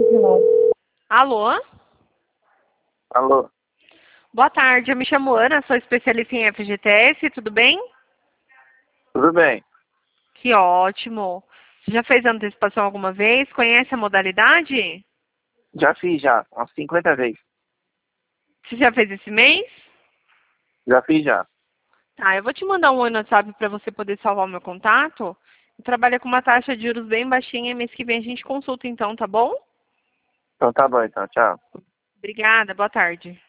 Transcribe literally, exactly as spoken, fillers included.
Alô? Alô, Boa tarde, eu me chamo Ana, sou especialista em F G T S, tudo bem? tudo bem? Que ótimo. Você já fez antecipação alguma vez? Conhece a modalidade? Já fiz já, umas cinquenta vezes. Você já fez esse mês? Já fiz já. Tá, eu vou te mandar um oi no WhatsApp para você poder salvar o meu contato. Trabalha com uma taxa de juros bem baixinha, mês que vem a gente consulta então, tá bom? Então tá bom, então, tchau. Obrigada, boa tarde.